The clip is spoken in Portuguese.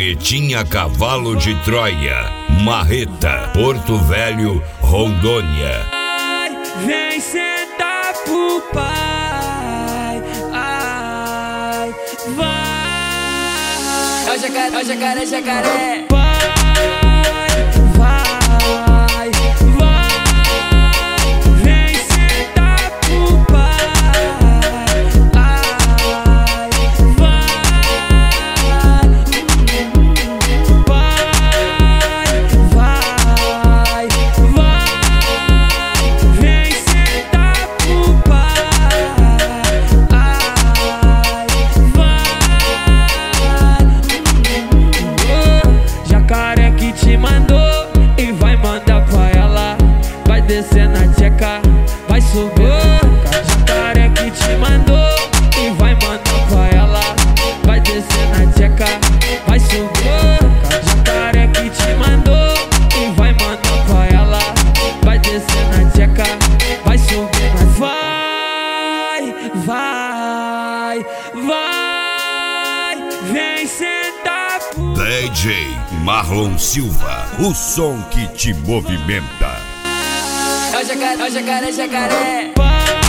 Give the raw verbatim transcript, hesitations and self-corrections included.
Marretinha Cavalo de Troia, Marreta, Porto Velho, Rondônia. Ai, vem sentar pro pai. Ai, vai. É o jacaré, é o jacaré, jacaré. Te mandou e vai mandar pra ela. Vai descer na tcheca, vai subir na jacaré que te mandou e vai mandar pra ela. Vai descer na tcheca, vai subir na jacaré que te mandou e vai mandar pra ela. Vai descer na tcheca, vai subir na. Vai, vai, vai, vem sentar pro D J Marlon Silva, o som que te movimenta. É o jacaré, é o jacaré, jacaré.